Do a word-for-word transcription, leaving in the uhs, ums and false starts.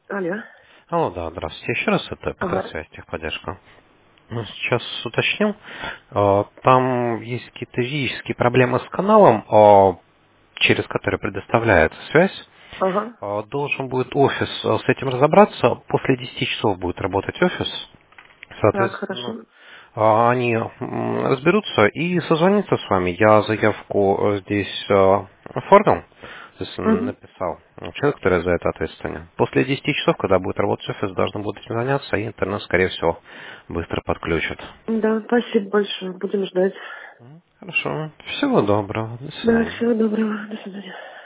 Алло. Алло, да, здравствуйте. Еще раз это Ага. ПХ-связь, техподдержка. Ну, сейчас уточнил. А, Там есть какие-то юридические проблемы с каналом, а, через который предоставляется связь. Ага. А, Должен будет офис а, с этим разобраться. После десяти часов будет работать офис. Так, Соответственно, хорошо. а, они м, разберутся и созвонятся с вами. Я заявку э, здесь э, оформил, то есть м, Угу. написал. Человек, который за это ответственен. После десяти часов, когда будет работать офис, должны будут этим заняться, и интернет, скорее всего, быстро подключат. Да, спасибо большое. Будем ждать. Хорошо. Всего доброго. До Да, свидания. всего доброго. До свидания.